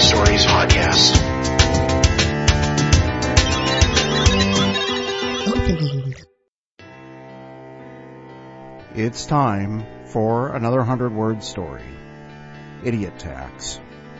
Stories podcast. Opening. It's time for another 100-word story. Idiot Tax.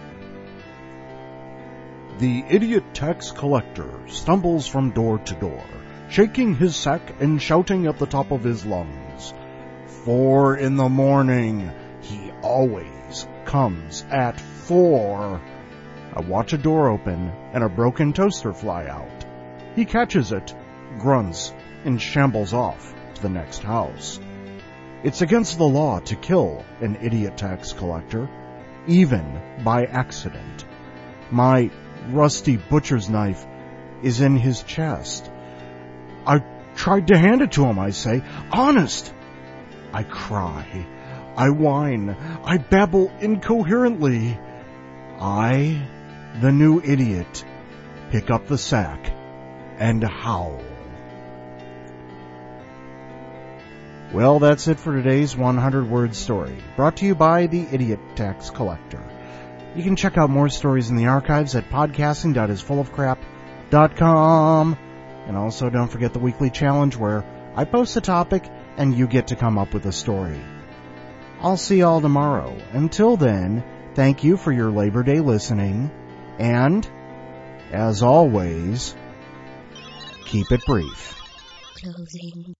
The idiot tax collector stumbles from door to door, shaking his sack and shouting at the top of his lungs. 4 a.m. He always comes at 4. I watch a door open and a broken toaster fly out. He catches it, grunts, and shambles off to the next house. It's against the law to kill an idiot tax collector, even by accident. My rusty butcher's knife is in his chest. I tried to hand it to him, I say. Honest! I cry. I whine. I babble incoherently. I, the new idiot, pick up the sack and howl. Well, that's it for today's 100-word story, brought to you by the Idiot Tax Collector. You can check out more stories in the archives at podcasting.isfullofcrap.com. And also don't forget the weekly challenge where I post a topic and you get to come up with a story. I'll see y'all tomorrow. Until then, thank you for your Labor Day listening. And, as always, keep it brief. Closing.